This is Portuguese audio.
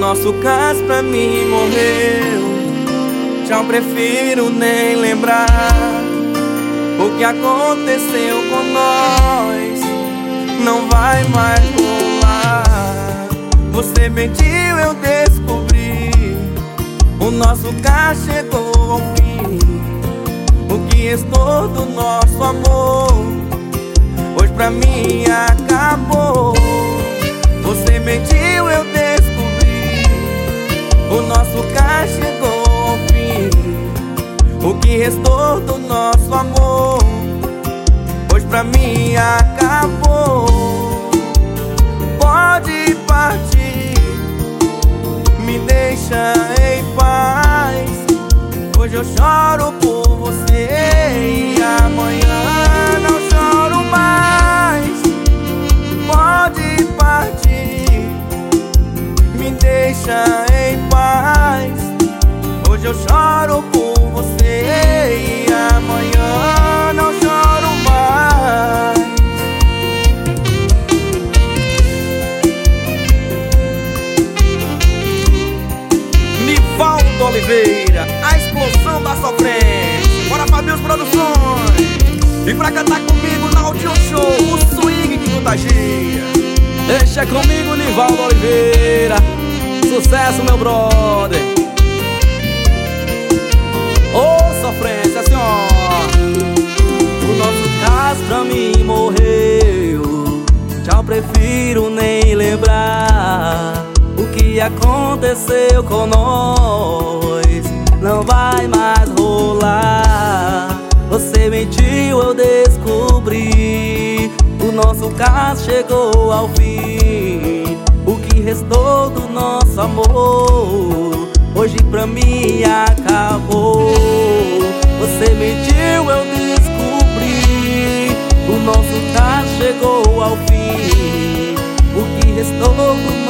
nosso caso pra mim morreu. Já prefiro nem lembrar o que aconteceu com nós. Não vai mais rolar. Você mentiu, eu descobri. O nosso caso chegou ao fim. O que restou do nosso amor hoje pra mim acabou. Você mentiu, eu descobri. O nosso caso chegou ao fim. O que restou do nosso amor hoje pra mim acabou. Pode partir, me deixa em paz. Hoje eu choro por você e amanhã não choro mais. Pode partir, me deixa em paz. Hoje eu choro por você e amanhã não choro mais. Nivaldo Oliveira, a explosão da sofrência. Bora, Fabius Produções. E pra cantar comigo no Audio Show, o swing que contagia. Deixa comigo, Nivaldo Oliveira. Sucesso, meu brother. Ô, sofrência, assim, ó. O nosso caso pra mim morreu. Já prefiro nem lembrar o que aconteceu com nós. Não vai mais rolar. Você mentiu, eu descobri. O nosso caso chegou ao fim. O que restou do nosso amor hoje pra mim acabou. Você mentiu, eu descobri. O nosso caso chegou ao fim. O que restou do